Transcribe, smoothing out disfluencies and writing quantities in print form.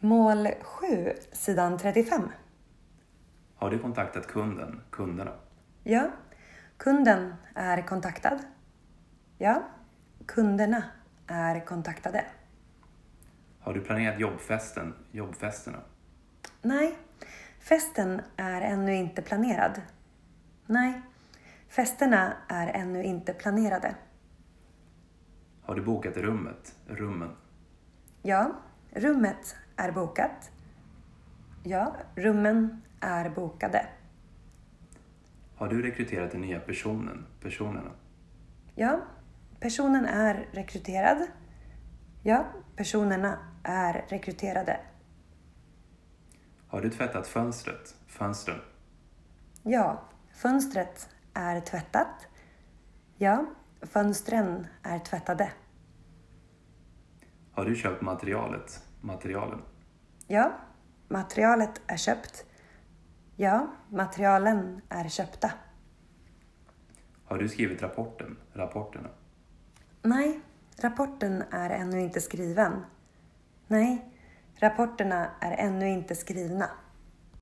Mål 7, sidan 35. Har du kontaktat kunderna? Ja, kunden är kontaktad. Ja, kunderna är kontaktade. Har du planerat jobbfesterna? Nej, festen är ännu inte planerad. Nej, festerna är ännu inte planerade. Har du bokat rummen? Ja, rummet är bokat. Ja, rummen är bokade. Har du rekryterat den nya personerna? Ja, personen är rekryterad. Ja, personerna är rekryterade. Har du tvättat fönstren? Ja, fönstret är tvättat. Ja, fönstren är tvättade. Har du köpt materialen? Ja, materialet är köpt. Ja, materialen är köpta. Har du skrivit rapporterna? Nej, rapporten är ännu inte skriven. Nej, rapporterna är ännu inte skrivna.